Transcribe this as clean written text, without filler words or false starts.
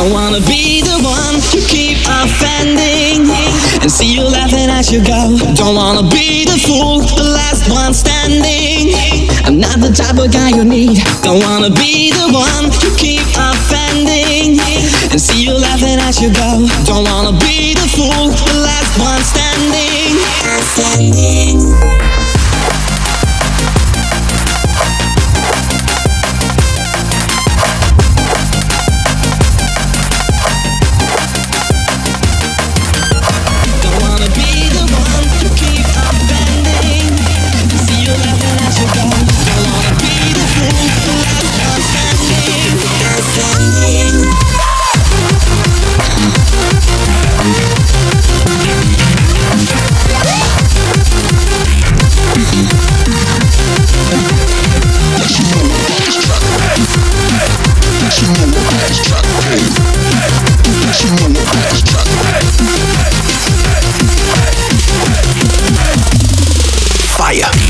Don't wanna be the one you keep offending and see you laughing as you go. Don't wanna be the fool, the last one standing. I'm not the type of guy you need. Don't wanna be the one you keep offending and see you laughing as you go. Don't wanna be the fool, the last one standing. Fire.